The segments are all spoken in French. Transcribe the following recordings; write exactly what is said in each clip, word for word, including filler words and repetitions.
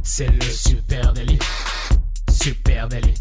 C'est le Super Délit. Super Délit.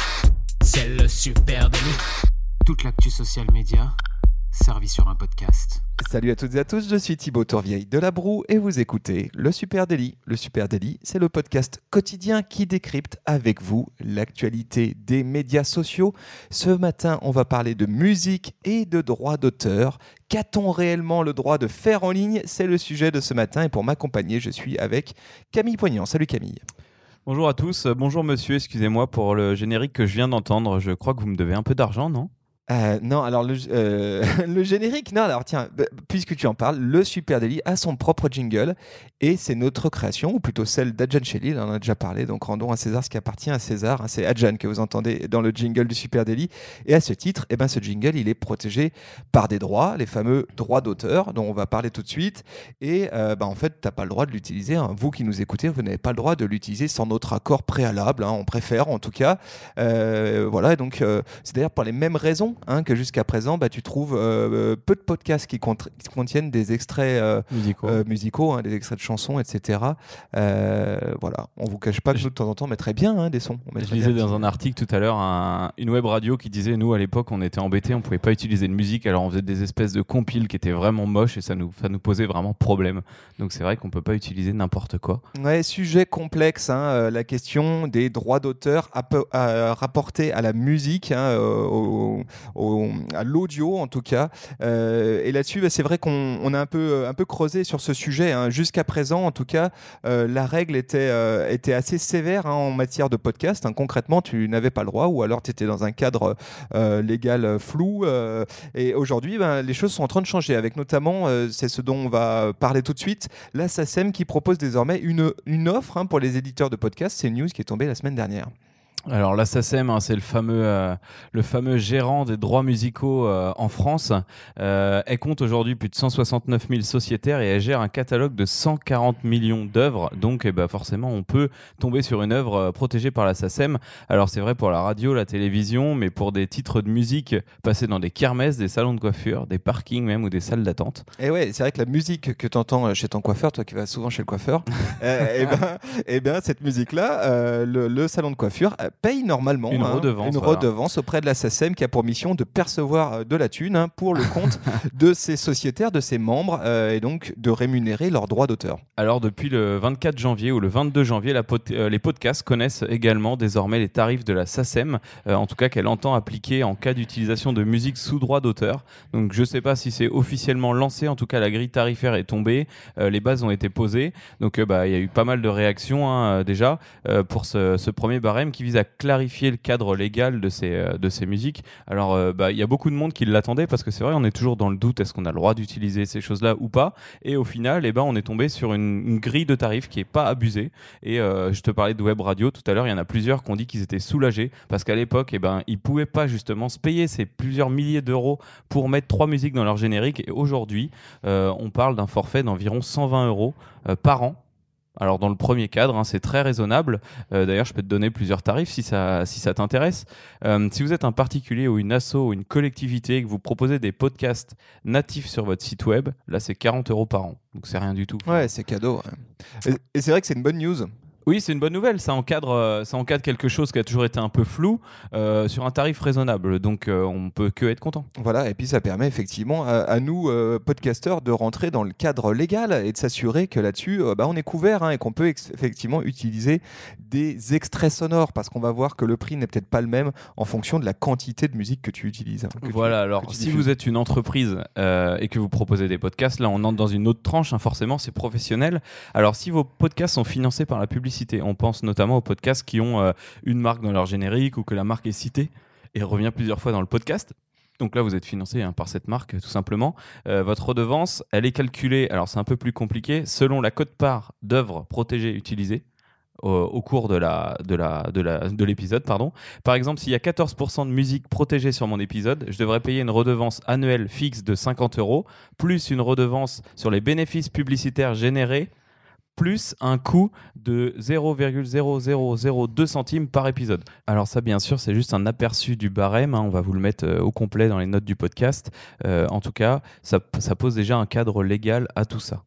C'est le Super Délit. Toute l'actu social média servie sur un podcast. Salut à toutes et à tous, je suis Thibaut Tourvieille de La Broue et vous écoutez le Super Délit. Le Super Délit, c'est le podcast quotidien qui décrypte avec vous l'actualité des médias sociaux. Ce matin, on va parler de musique et de droits d'auteur. Qu'a-t-on réellement le droit de faire en ligne ? C'est le sujet de ce matin et pour m'accompagner, je suis avec Camille Poignant. Salut Camille. Bonjour à tous, bonjour monsieur, excusez-moi pour le générique que je viens d'entendre. Je crois que vous me devez un peu d'argent, non ? Euh, non, alors le, euh, le générique, non, alors tiens, bah, puisque tu en parles, le Super Délit a son propre jingle et c'est notre création, ou plutôt celle d'Adjan Chélil, on en a déjà parlé, donc rendons à César ce qui appartient à César, hein, c'est Adjan que vous entendez dans le jingle du Super Délit, et à ce titre, eh ben, ce jingle, il est protégé par des droits, les fameux droits d'auteur, dont on va parler tout de suite, et euh, bah, en fait, tu n'as pas le droit de l'utiliser, hein. Vous qui nous écoutez, vous n'avez pas le droit de l'utiliser sans notre accord préalable, hein, on préfère en tout cas, euh, voilà, donc euh, c'est d'ailleurs pour les mêmes raisons, Hein, que jusqu'à présent, bah, tu trouves euh, peu de podcasts qui, contr- qui contiennent des extraits euh, musicaux, euh, musicaux hein, des extraits de chansons, et cetera. Euh, voilà, on vous cache pas que je... nous, de temps en temps, on mettrait bien hein, des sons. Je lisais dans un article tout à l'heure un, une web radio qui disait, nous à l'époque, on était embêtés, on pouvait pas utiliser de musique, alors on faisait des espèces de compiles qui étaient vraiment moches et ça nous, ça nous posait vraiment problème. Donc c'est vrai qu'on peut pas utiliser n'importe quoi. Ouais, sujet complexe, hein, euh, la question des droits d'auteur à, à, rapportés à la musique, hein, au, au, à l'audio en tout cas. Euh, et là-dessus, bah, c'est vrai qu'on on a un peu, un peu creusé sur ce sujet. Hein. Jusqu'à présent, en tout cas, euh, la règle était, euh, était assez sévère hein, en matière de podcast. Hein. Concrètement, tu n'avais pas le droit ou alors tu étais dans un cadre euh, légal flou. Euh, et aujourd'hui, bah, les choses sont en train de changer avec notamment, euh, c'est ce dont on va parler tout de suite, la SACEM qui propose désormais une, une offre hein, pour les éditeurs de podcasts. C'est une news qui est tombée la semaine dernière. Alors la SACEM, hein, c'est le fameux, euh, le fameux gérant des droits musicaux euh, en France. Euh, elle compte aujourd'hui plus de cent soixante-neuf mille sociétaires et elle gère un catalogue de cent quarante millions d'œuvres. Donc eh ben, forcément, on peut tomber sur une œuvre euh, protégée par la SACEM. Alors c'est vrai pour la radio, la télévision, mais pour des titres de musique passés dans des kermesses, des salons de coiffure, des parkings même ou des salles d'attente. Et ouais, c'est vrai que la musique que tu entends chez ton coiffeur, toi qui vas souvent chez le coiffeur, euh, et ben, et ben cette musique-là, euh, le, le salon de coiffure paye normalement une hein, redevance, une voilà. redevance auprès de la SACEM qui a pour mission de percevoir de la thune hein, pour le compte de ses sociétaires, de ses membres euh, et donc de rémunérer leurs droits d'auteur. Alors depuis le vingt-quatre janvier ou le vingt-deux janvier, la pod- euh, les podcasts connaissent également désormais les tarifs de la SACEM, euh, en tout cas qu'elle entend appliquer en cas d'utilisation de musique sous droit d'auteur. Donc je ne sais pas si c'est officiellement lancé, en tout cas la grille tarifaire est tombée, euh, les bases ont été posées, donc euh, bah, y a eu pas mal de réactions hein, déjà euh, pour ce, ce premier barème qui vise à clarifier le cadre légal de ces, euh, de ces musiques. Alors, il euh, bah, y a beaucoup de monde qui l'attendait parce que c'est vrai, on est toujours dans le doute, est-ce qu'on a le droit d'utiliser ces choses-là ou pas ? Et au final, eh ben, on est tombé sur une, une grille de tarifs qui n'est pas abusée. Et euh, je te parlais de web radio tout à l'heure, il y en a plusieurs qui ont dit qu'ils étaient soulagés parce qu'à l'époque, eh ben, ils ne pouvaient pas justement se payer ces plusieurs milliers d'euros pour mettre trois musiques dans leur générique. Et aujourd'hui, euh, on parle d'un forfait d'environ cent vingt euros euh, par an. Alors dans le premier cadre, hein, c'est très raisonnable. Euh, d'ailleurs, je peux te donner plusieurs tarifs si ça, si ça t'intéresse. Euh, si vous êtes un particulier ou une asso ou une collectivité et que vous proposez des podcasts natifs sur votre site web, là c'est quarante euros par an. Donc c'est rien du tout. Ouais, c'est cadeau. Ouais. Et, et c'est vrai que c'est une bonne news. Oui, c'est une bonne nouvelle. Ça encadre, euh, ça encadre quelque chose qui a toujours été un peu flou euh, sur un tarif raisonnable. Donc, euh, on peut que être content. Voilà, et puis ça permet effectivement à, à nous, euh, podcasteurs, de rentrer dans le cadre légal et de s'assurer que là-dessus, euh, bah, on est couvert hein, et qu'on peut ex- effectivement utiliser des extraits sonores parce qu'on va voir que le prix n'est peut-être pas le même en fonction de la quantité de musique que tu utilises. Hein, que voilà, tu, alors si vous êtes une entreprise euh, et que vous proposez des podcasts, là on entre dans une autre tranche, hein, forcément c'est professionnel. Alors si vos podcasts sont financés par la publicité, on pense notamment aux podcasts qui ont euh, une marque dans leur générique ou que la marque est citée et revient plusieurs fois dans le podcast. Donc là, vous êtes financé hein, par cette marque, tout simplement. Euh, votre redevance, elle est calculée, alors c'est un peu plus compliqué, selon la quote-part d'œuvres protégées utilisées au, au cours de, la, de, la, de, la, de l'épisode. Pardon. Par exemple, s'il y a quatorze pour cent de musique protégée sur mon épisode, je devrais payer une redevance annuelle fixe de cinquante euros, plus une redevance sur les bénéfices publicitaires générés, plus un coût de zéro virgule zéro zéro zéro deux centimes par épisode. Alors ça, bien sûr, c'est juste un aperçu du barème. Hein. On va vous le mettre euh, au complet dans les notes du podcast. Euh, en tout cas, ça, ça pose déjà un cadre légal à tout ça.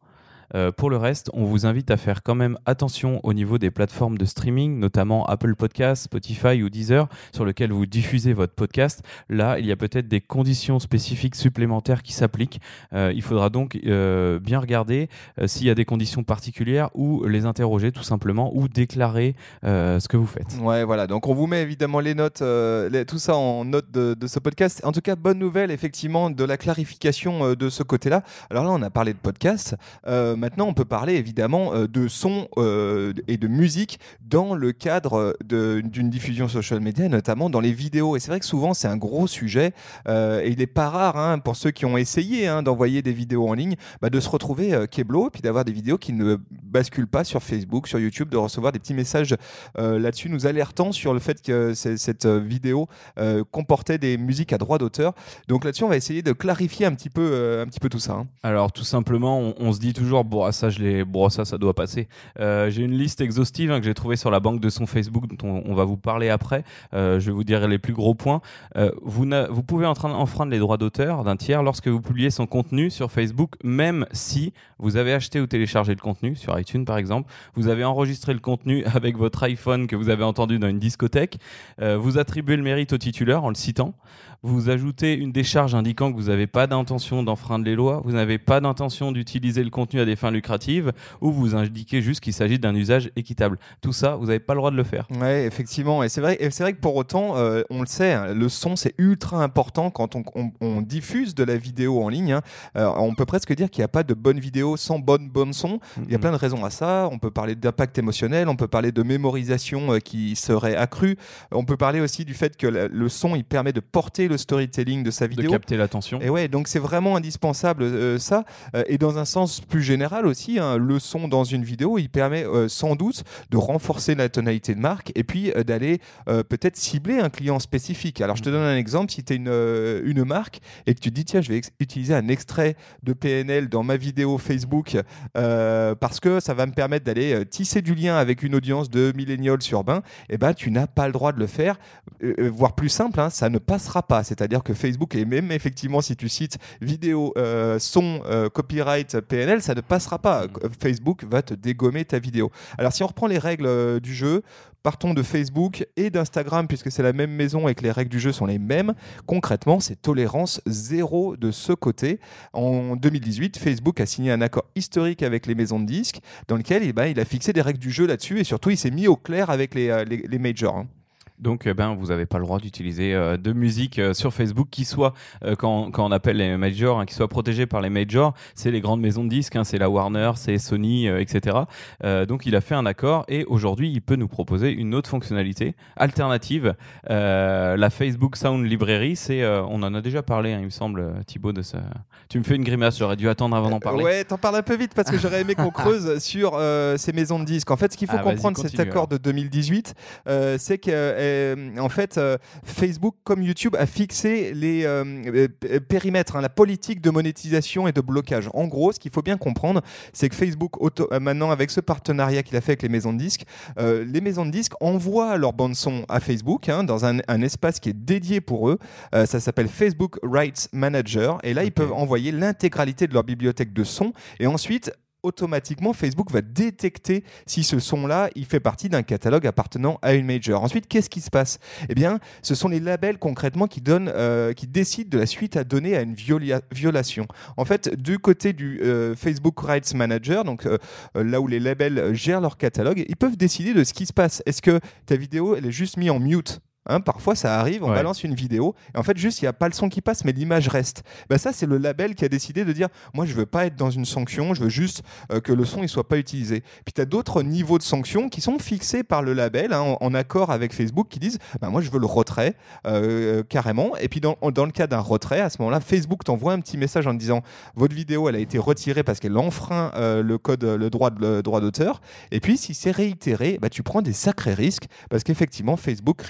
Euh, pour le reste, on vous invite à faire quand même attention au niveau des plateformes de streaming, notamment Apple Podcasts, Spotify ou Deezer, sur lesquelles vous diffusez votre podcast. Là, il y a peut-être des conditions spécifiques supplémentaires qui s'appliquent. Euh, il faudra donc euh, bien regarder euh, s'il y a des conditions particulières ou les interroger tout simplement ou déclarer euh, ce que vous faites. Ouais, voilà. Donc on vous met évidemment les notes, euh, les, tout ça en notes de, de ce podcast. En tout cas, bonne nouvelle effectivement de la clarification euh, de ce côté-là. Alors là, on a parlé de podcast. Euh, maintenant, on peut parler évidemment euh, de son euh, et de musique dans le cadre de, d'une diffusion social media, notamment dans les vidéos. Et c'est vrai que souvent, c'est un gros sujet. Euh, et il n'est pas rare hein, pour ceux qui ont essayé hein, d'envoyer des vidéos en ligne, bah, de se retrouver euh, keblo, puis d'avoir des vidéos qui ne basculent pas sur Facebook, sur YouTube, de recevoir des petits messages euh, là-dessus, nous alertant sur le fait que c- cette euh, vidéo euh, comportait des musiques à droit d'auteur. Donc là-dessus, on va essayer de clarifier un petit peu, euh, un petit peu tout ça. Hein. Alors tout simplement, on, on se dit toujours bon ça je l'ai, bon ça ça doit passer. Euh, j'ai une liste exhaustive hein, que j'ai trouvée sur la banque de son Facebook dont on, on va vous parler après. Euh, je vais vous dire les plus gros points. Euh, vous, n'a, vous pouvez en train d'enfreindre les droits d'auteur d'un tiers lorsque vous publiez son contenu sur Facebook, même si vous avez acheté ou téléchargé le contenu sur iTunes par exemple. Vous avez enregistré le contenu avec votre iPhone que vous avez entendu dans une discothèque. Euh, vous attribuez le mérite au titulaire en le citant. Vous ajoutez une décharge indiquant que vous n'avez pas d'intention d'enfreindre les lois, vous n'avez pas d'intention d'utiliser le contenu à des fins lucratives, ou vous indiquez juste qu'il s'agit d'un usage équitable. Tout ça, vous n'avez pas le droit de le faire. Oui, effectivement. Et c'est vrai, et c'est vrai que pour autant, euh, on le sait, hein, le son, c'est ultra important quand on, on, on diffuse de la vidéo en ligne. Hein. Euh, on peut presque dire qu'il n'y a pas de bonne vidéo sans bonne, bonne son. Mm-hmm. Il y a plein de raisons à ça. On peut parler d'impact émotionnel, on peut parler de mémorisation euh, qui serait accrue. On peut parler aussi du fait que la, le son, il permet de porter le storytelling de sa vidéo. De capter l'attention. Et ouais, donc c'est vraiment indispensable euh, ça. Euh, et dans un sens plus général aussi, hein, le son dans une vidéo, il permet euh, sans doute de renforcer la tonalité de marque et puis euh, d'aller euh, peut-être cibler un client spécifique. Alors je te donne un exemple, si tu es une, euh, une marque et que tu te dis tiens, je vais ex- utiliser un extrait de P N L dans ma vidéo Facebook euh, parce que ça va me permettre d'aller euh, tisser du lien avec une audience de millennials urbains, et ben tu n'as pas le droit de le faire, euh, voire plus simple, hein, ça ne passera pas. C'est-à-dire que Facebook, et même effectivement si tu cites vidéo, euh, son, euh, copyright, P N L, ça ne passera pas. Facebook va te dégommer ta vidéo. Alors si on reprend les règles euh, du jeu, partons de Facebook et d'Instagram, puisque c'est la même maison et que les règles du jeu sont les mêmes. Concrètement, c'est tolérance zéro de ce côté. En deux mille dix-huit, Facebook a signé un accord historique avec les maisons de disques dans lequel eh ben, il a fixé des règles du jeu là-dessus et surtout, il s'est mis au clair avec les, les, les majors. Hein. Donc, eh ben, vous n'avez pas le droit d'utiliser euh, de musique euh, sur Facebook qui soit, euh, quand, quand on appelle les majors, hein, qui soit protégée par les majors. C'est les grandes maisons de disques, hein, c'est la Warner, c'est Sony, euh, et cetera. Euh, donc, il a fait un accord et aujourd'hui, il peut nous proposer une autre fonctionnalité alternative. Euh, la Facebook Sound Library, c'est, euh, on en a déjà parlé, hein, il me semble, Thibaut, de ça. Tu me fais une grimace, j'aurais dû attendre avant d'en parler. Euh, ouais, t'en parles un peu vite parce que j'aurais aimé qu'on creuse sur euh, ces maisons de disques. En fait, ce qu'il faut ah, comprendre, c'est cet accord de deux mille dix-huit, euh, c'est que euh, en fait, euh, Facebook comme YouTube a fixé les euh, euh, périmètres, hein, la politique de monétisation et de blocage. En gros, ce qu'il faut bien comprendre, c'est que Facebook, auto- euh, maintenant, avec ce partenariat qu'il a fait avec les maisons de disques, euh, les maisons de disques envoient leur bande son à Facebook hein, dans un, un espace qui est dédié pour eux. Euh, ça s'appelle Facebook Rights Manager. Et là, okay. Ils peuvent envoyer l'intégralité de leur bibliothèque de son. Et ensuite, automatiquement, Facebook va détecter si ce son-là, il fait partie d'un catalogue appartenant à une major. Ensuite, qu'est-ce qui se passe ? Eh bien, ce sont les labels concrètement qui donnent, euh, qui décident de la suite à donner à une viola- violation. En fait, du côté du euh, Facebook Rights Manager, donc euh, là où les labels gèrent leur catalogue, ils peuvent décider de ce qui se passe. Est-ce que ta vidéo, elle est juste mise en mute ? Hein, parfois ça arrive, on ouais. balance une vidéo et en fait juste il n'y a pas le son qui passe mais l'image reste. Ben, ça c'est le label qui a décidé de dire moi je veux pas être dans une sanction, je veux juste euh, que le son ne soit pas utilisé. Puis tu as d'autres niveaux de sanctions qui sont fixés par le label hein, en, en accord avec Facebook qui disent ben, moi je veux le retrait euh, carrément. Et puis dans, dans le cas d'un retrait, à ce moment-là Facebook t'envoie un petit message en te disant votre vidéo elle a été retirée parce qu'elle enfreint euh, le code, le droit, de, le droit d'auteur. Et puis si c'est réitéré, ben, tu prends des sacrés risques parce qu'effectivement Facebook risque carrément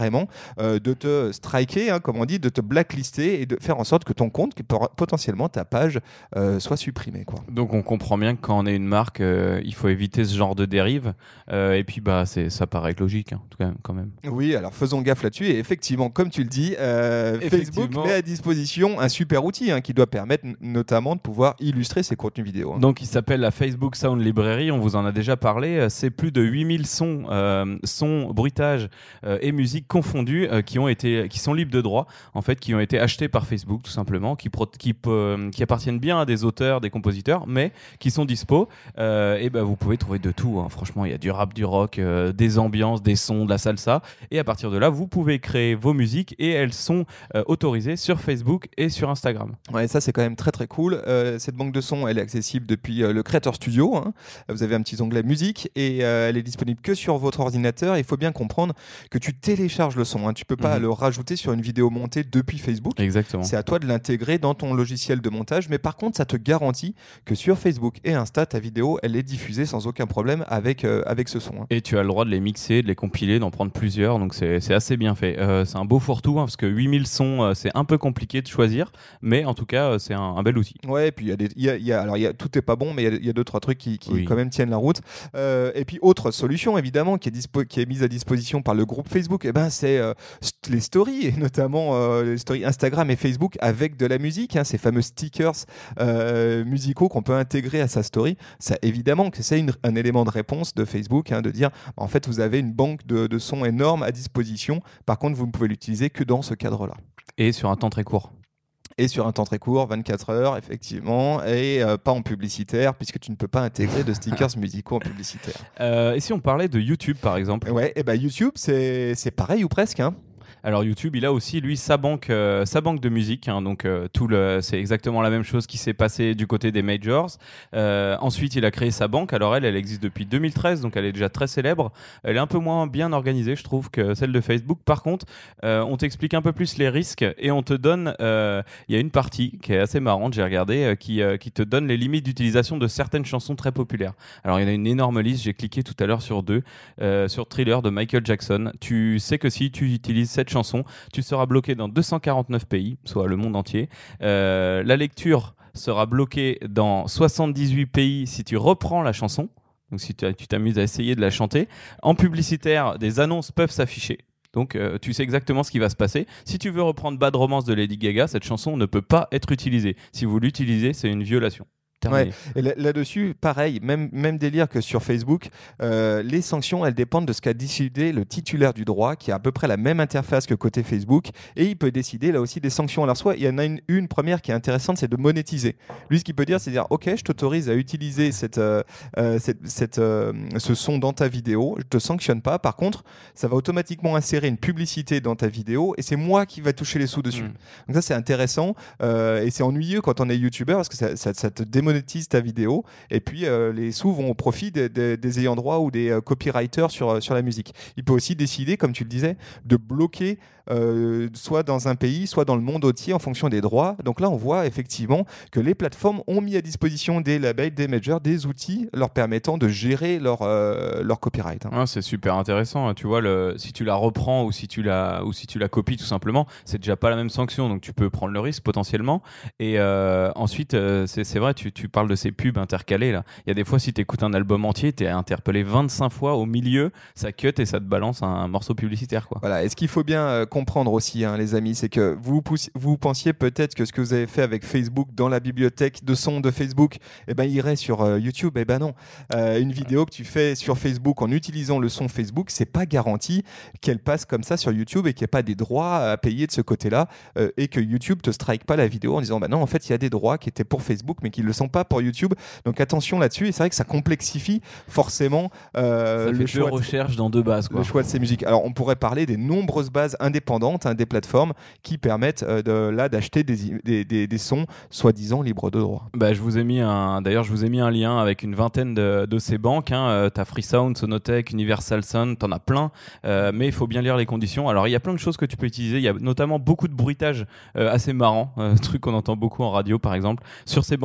carrément euh, de te striker, hein, comme on dit, de te blacklister et de faire en sorte que ton compte, que potentiellement ta page, euh, soit supprimée, quoi. Donc on comprend bien que quand on est une marque, euh, il faut éviter ce genre de dérive. Euh, et puis bah c'est, ça paraît logique, hein, en tout cas, quand même. Oui, alors faisons gaffe là-dessus. Et effectivement, comme tu le dis, euh, Effectivement. Facebook met à disposition un super outil hein, qui doit permettre n- notamment de pouvoir illustrer ses contenus vidéo. hein. Donc il s'appelle la Facebook Sound Library, on vous en a déjà parlé. C'est plus de huit mille sons, euh, sons, bruitages euh, et musique confondus euh, qui, ont été, qui sont libres de droit, en fait, qui ont été achetés par Facebook tout simplement, qui, pro- qui, euh, qui appartiennent bien à des auteurs, des compositeurs, mais qui sont dispo. Euh, et ben vous pouvez trouver de tout. hein. Franchement, il y a du rap, du rock, euh, des ambiances, des sons, de la salsa. Et à partir de là, vous pouvez créer vos musiques et elles sont euh, autorisées sur Facebook et sur Instagram. Ouais, ça c'est quand même très très cool. Euh, cette banque de sons, elle est accessible depuis euh, le Creator Studio. hein. Vous avez un petit onglet musique et euh, elle est disponible que sur votre ordinateur. Il faut bien comprendre que tu télécharges le son. Hein. Tu peux pas Mhm. le rajouter sur une vidéo montée depuis Facebook. Exactement. C'est à toi de l'intégrer dans ton logiciel de montage, mais par contre, ça te garantit que sur Facebook et Insta, ta vidéo, elle est diffusée sans aucun problème avec, euh, avec ce son. hein. Et tu as le droit de les mixer, de les compiler, d'en prendre plusieurs, donc c'est, c'est assez bien fait. Euh, c'est un beau fourre-tout, hein, parce que huit mille sons, euh, c'est un peu compliqué de choisir, mais en tout cas, euh, c'est un, un bel outil. Ouais, et puis il y a des, il y a, il y a- alors il y a, tout est pas bon, mais il y a- il y, a deux trois trucs qui, qui Oui. quand même tiennent la route. Euh, et puis autre solution évidemment qui est, dispo, qui est mise à disposition par le groupe Facebook, et ben c'est euh, st- les stories, et notamment euh, les stories Instagram et Facebook avec de la musique, hein, ces fameux stickers euh, musicaux qu'on peut intégrer à sa story. Ça évidemment que c'est une- un élément de réponse de Facebook, hein, de dire en fait vous avez une banque de, de sons énorme à disposition. Par contre, vous ne pouvez l'utiliser que dans ce cadre-là. Et sur un temps très court. Et sur un temps très court, vingt-quatre heures, effectivement, et euh, pas en publicitaire, puisque tu ne peux pas intégrer de stickers musicaux en publicitaire. Euh, et si on parlait de YouTube, par exemple? Ouais, et bah YouTube, c'est c'est pareil ou presque. Hein. Alors YouTube, il a aussi lui sa banque, euh, sa banque de musique. hein, donc euh, tout le, c'est exactement la même chose qui s'est passé du côté des majors. Euh, ensuite, il a créé sa banque. Alors elle, elle existe depuis deux mille treize, donc elle est déjà très célèbre. Elle est un peu moins bien organisée, je trouve, que celle de Facebook. Par contre, euh, on t'explique un peu plus les risques et on te donne. Euh, Il y a une partie qui est assez marrante, j'ai regardé, euh, qui euh, qui te donne les limites d'utilisation de certaines chansons très populaires. Alors il y en a une énorme liste. J'ai cliqué tout à l'heure sur deux, euh, sur Thriller de Michael Jackson. Tu sais que si tu utilises cette chanson, tu seras bloqué dans deux cent quarante-neuf pays, soit le monde entier. Euh, la lecture sera bloquée dans soixante-dix-huit pays si tu reprends la chanson. Donc si tu tu t'amuses à essayer de la chanter. En publicitaire, des annonces peuvent s'afficher. Donc euh, tu sais exactement ce qui va se passer. Si tu veux reprendre Bad Romance de Lady Gaga, cette chanson ne peut pas être utilisée. Si vous l'utilisez, c'est une violation. Terminé. Ouais. Et là- là-dessus, pareil, même, même délire que sur Facebook, euh, les sanctions, elles dépendent de ce qu'a décidé le titulaire du droit, qui a à peu près la même interface que côté Facebook, et il peut décider là aussi des sanctions. Alors soit, il y en a une, une première qui est intéressante, c'est de monétiser. Lui, ce qu'il peut dire, c'est dire, ok, je t'autorise à utiliser cette, euh, euh, cette, cette, euh, ce son dans ta vidéo, je te sanctionne pas. Par contre, ça va automatiquement insérer une publicité dans ta vidéo, et c'est moi qui va toucher les sous dessus. Mm. Donc ça, c'est intéressant, euh, et c'est ennuyeux quand on est youtubeur, parce que ça, ça, ça te démonétise ta vidéo et puis euh, les sous vont au profit des, des, des ayants droit ou des euh, copywriters sur, sur la musique. Il peut aussi décider, comme tu le disais, de bloquer euh, soit dans un pays, soit dans le monde entier en fonction des droits. Donc là, on voit effectivement que les plateformes ont mis à disposition des labels, des majors, des outils leur permettant de gérer leur, euh, leur copyright. hein. Ouais, c'est super intéressant. hein. Tu vois, le, si tu la reprends ou si tu la, ou si tu la copies tout simplement, c'est déjà pas la même sanction. Donc tu peux prendre le risque potentiellement. Et euh, ensuite, euh, c'est, c'est vrai, tu, tu parles de ces pubs intercalées là. Il y a des fois, si tu écoutes un album entier, tu es interpellé vingt-cinq fois au milieu, ça cut et ça te balance un, un morceau publicitaire, quoi. Voilà. Et ce qu'il faut bien euh, comprendre aussi, hein, les amis, c'est que vous, pouss- vous pensiez peut-être que ce que vous avez fait avec Facebook dans la bibliothèque de sons de Facebook, eh ben, irait sur euh, YouTube. Eh ben non. Euh, une vidéo que tu fais sur Facebook en utilisant le son Facebook, c'est pas garanti qu'elle passe comme ça sur YouTube et qu'il n'y ait pas des droits à payer de ce côté-là euh, et que YouTube te strike pas la vidéo en disant bah non, en fait, il y a des droits qui étaient pour Facebook mais qui ne le sont pas pour YouTube. Donc attention là-dessus. Et c'est vrai que ça complexifie forcément euh, ça fait le deux choix de- recherches dans deux bases, quoi. le choix de ces musiques. Alors, on pourrait parler des nombreuses bases indépendantes, hein, des plateformes qui permettent euh, de, là d'acheter des, i- des, des, des sons soi-disant libres de droit. Bah, je vous ai mis un, d'ailleurs, je vous ai mis un lien avec une vingtaine de, de ces banques. Hein. Euh, t'as Freesound, Sonotech, Universal Sound, t'en as plein. Euh, mais il faut bien lire les conditions. Alors, il y a plein de choses que tu peux utiliser. Il y a notamment beaucoup de bruitage euh, assez marrant, euh, truc qu'on entend beaucoup en radio, par exemple, sur ces banques sons.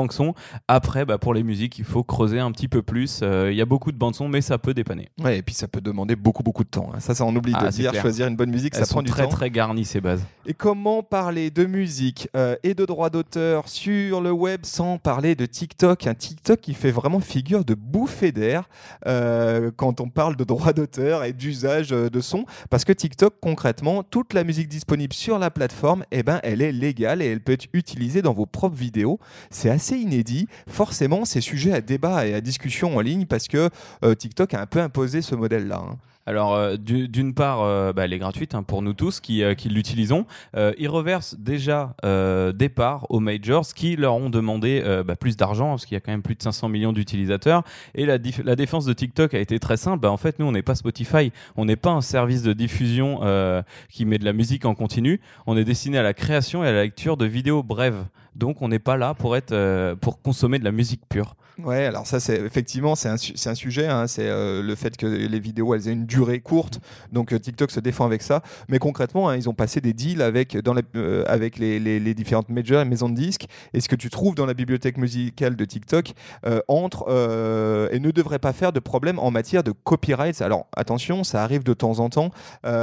Après, bah, pour les musiques, il faut creuser un petit peu plus. Il euh, y a beaucoup de bandes son, mais ça peut dépanner. Ouais, et puis ça peut demander beaucoup beaucoup de temps. Hein. Ça, ça on oublie ah, de dire. Clair. Choisir une bonne musique, Elles ça prend du très, temps. Très très garnies ces bases. Et comment parler de musique euh, et de droits d'auteur sur le web sans parler de TikTok? Un TikTok qui fait vraiment figure de bouffée d'air euh, quand on parle de droits d'auteur et d'usage de son, parce que TikTok, concrètement, toute la musique disponible sur la plateforme, eh ben, elle est légale et elle peut être utilisée dans vos propres vidéos. C'est assez inédit. Forcément, c'est sujet à débat et à discussion en ligne parce que euh, TikTok a un peu imposé ce modèle-là. Hein. Alors, euh, du, d'une part, euh, bah, elle est gratuite hein, pour nous tous qui, euh, qui l'utilisons. Euh, ils reversent déjà euh, des parts aux majors qui leur ont demandé euh, bah, plus d'argent parce qu'il y a quand même plus de cinq cents millions d'utilisateurs. Et la, dif- la défense de TikTok a été très simple. Bah, en fait, nous, on n'est pas Spotify. On n'est pas un service de diffusion euh, qui met de la musique en continu. On est destiné à la création et à la lecture de vidéos brèves. Donc, on n'est pas là pour, être, euh, pour consommer de la musique pure. Ouais, alors ça, c'est effectivement, c'est un, su- c'est un sujet. Hein, c'est euh, le fait que les vidéos, elles aient une durée courte. Donc euh, TikTok se défend avec ça. Mais concrètement, hein, ils ont passé des deals avec, dans les, euh, avec les, les, les différentes majors et maisons de disques. Et ce que tu trouves dans la bibliothèque musicale de TikTok euh, entre euh, et ne devrait pas faire de problème en matière de copyright. Alors attention, ça arrive de temps en temps.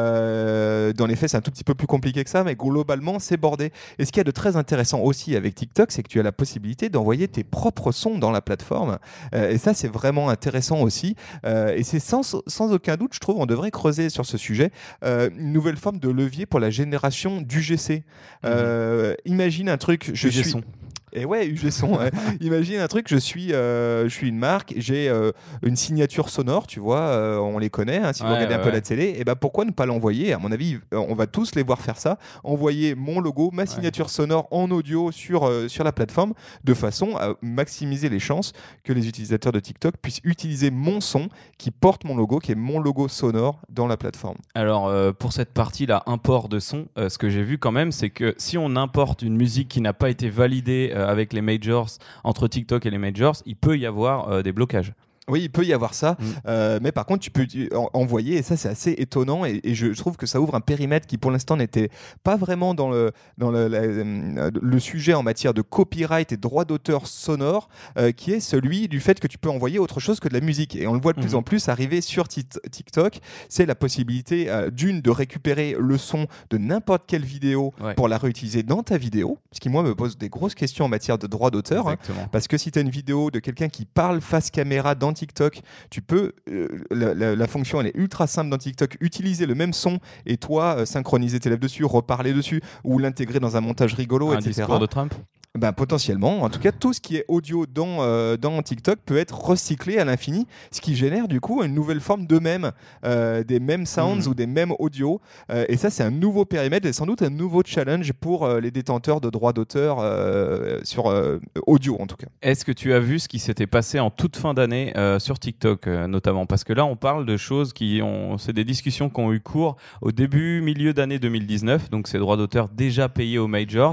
Euh, dans les faits, c'est un tout petit peu plus compliqué que ça, mais globalement, c'est bordé. Et ce qu'il y a de très intéressant aussi avec TikTok, c'est que tu as la possibilité d'envoyer tes propres sons dans la plateforme. Euh, et ça, c'est vraiment intéressant aussi. Euh, et c'est sans, sans aucun doute, je trouve, on devrait creuser sur ce sujet, euh, une nouvelle forme de levier pour la génération d'U G C. Euh, mmh. Imagine un truc, je U G suis... son. Et ouais, U G son. Ouais. Imagine un truc, je suis, euh, je suis une marque, j'ai euh, une signature sonore, tu vois, euh, on les connaît, hein, si vous ouais, regardez ouais, un peu ouais. la télé, et ben pourquoi ne pas l'envoyer? À mon avis, on va tous les voir faire ça, envoyer mon logo, ma signature ouais. sonore en audio sur, euh, sur la plateforme, de façon à maximiser les chances que les utilisateurs de TikTok puissent utiliser mon son qui porte mon logo, qui est mon logo sonore dans la plateforme. Alors, euh, pour cette partie-là, import de son, euh, ce que j'ai vu quand même, c'est que si on importe une musique qui n'a pas été validée euh, avec les majors, entre TikTok et les majors, il peut y avoir euh, des blocages. Oui, il peut y avoir ça, mmh. euh, mais par contre, tu peux en- envoyer, et ça, c'est assez étonnant, et, et je trouve que ça ouvre un périmètre qui, pour l'instant, n'était pas vraiment dans le, dans le, la, le sujet en matière de copyright et droit d'auteur sonore, euh, qui est celui du fait que tu peux envoyer autre chose que de la musique. Et on le voit de plus mmh. en plus arriver sur TikTok, c'est la possibilité, euh, d'une, de récupérer le son de n'importe quelle vidéo ouais. pour la réutiliser dans ta vidéo, ce qui, moi, me pose des grosses questions en matière de droit d'auteur, hein, parce que si tu as une vidéo de quelqu'un qui parle face caméra dans TikTok, tu peux, euh, la, la, la fonction elle est ultra simple dans TikTok, utiliser le même son et toi euh, synchroniser tes lèvres dessus, reparler dessus ou l'intégrer dans un montage rigolo, un et cetera. Un discours de Trump. Ben, potentiellement, en tout cas, tout ce qui est audio dans, euh, dans TikTok peut être recyclé à l'infini, ce qui génère du coup une nouvelle forme de mème, euh, des mêmes sounds mmh. ou des mêmes audios. Euh, et ça, c'est un nouveau périmètre et sans doute un nouveau challenge pour euh, les détenteurs de droits d'auteur euh, sur euh, audio en tout cas. Est-ce que tu as vu ce qui s'était passé en toute fin d'année euh, sur TikTok euh, notamment? Parce que là, on parle de choses qui ont, c'est des discussions qui ont eu cours au début, milieu d'année deux mille dix-neuf, donc ces droits d'auteur déjà payés aux majors.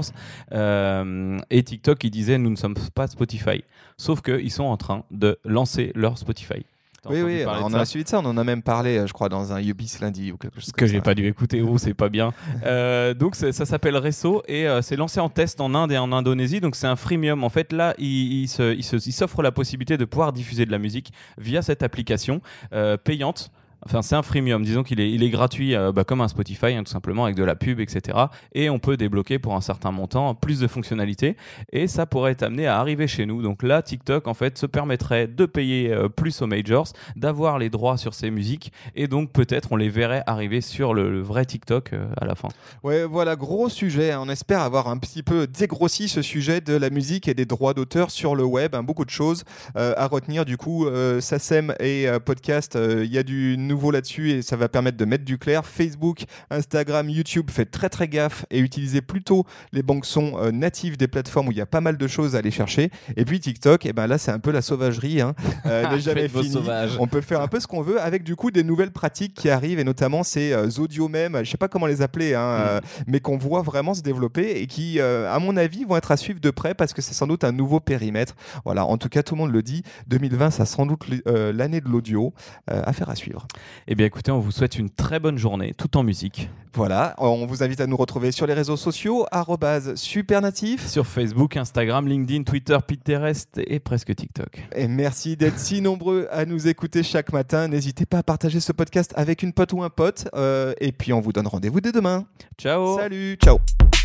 Euh, Et TikTok, ils disaient nous ne sommes pas Spotify. Sauf qu'ils sont en train de lancer leur Spotify. T'as oui, oui, on en a suivi de ça. On en a même parlé, je crois, dans un Ubis lundi ou quelque chose que comme j'ai ça. pas dû écouter. Oh, c'est pas bien. euh, donc ça s'appelle Resso et euh, c'est lancé en test en Inde et en Indonésie. Donc c'est un freemium. En fait, là, il, il, se, il, se, il s'offre la possibilité de pouvoir diffuser de la musique via cette application euh, payante. Enfin, c'est un freemium, disons qu'il est, il est gratuit euh, bah, comme un Spotify, hein, tout simplement, avec de la pub, et cetera. Et on peut débloquer pour un certain montant plus de fonctionnalités. Et ça pourrait être amené à arriver chez nous. Donc là, TikTok, en fait, se permettrait de payer euh, plus aux majors, d'avoir les droits sur ces musiques. Et donc, peut-être, on les verrait arriver sur le, le vrai TikTok euh, à la fin. Ouais, voilà, gros sujet. On espère avoir un petit peu dégrossi ce sujet de la musique et des droits d'auteur sur le web. Hein, beaucoup de choses euh, à retenir. Du coup, euh, SACEM et euh, podcast, il euh, y a du nouveau là-dessus et ça va permettre de mettre du clair. Facebook, Instagram, YouTube, faites très très gaffe et utilisez plutôt les banques sons euh, natives des plateformes où il y a pas mal de choses à aller chercher. Et puis TikTok, et ben là c'est un peu la sauvagerie, hein. euh, n'est jamais fini. On peut faire un peu ce qu'on veut avec du coup des nouvelles pratiques qui arrivent et notamment ces euh, audio mèmes, je sais pas comment les appeler, hein, mm. euh, mais qu'on voit vraiment se développer et qui, euh, à mon avis, vont être à suivre de près parce que c'est sans doute un nouveau périmètre. Voilà, en tout cas tout le monde le dit. deux mille vingt, ça sera sans doute euh, l'année de l'audio. Euh, affaire à suivre. Eh bien écoutez, on vous souhaite une très bonne journée, tout en musique. Voilà, on vous invite à nous retrouver sur les réseaux sociaux, arobase supernatif. Sur Facebook, Instagram, LinkedIn, Twitter, Pinterest et presque TikTok. Et merci d'être si nombreux à nous écouter chaque matin. N'hésitez pas à partager ce podcast avec une pote ou un pote. Euh, et puis on vous donne rendez-vous dès demain. Ciao. Salut, ciao.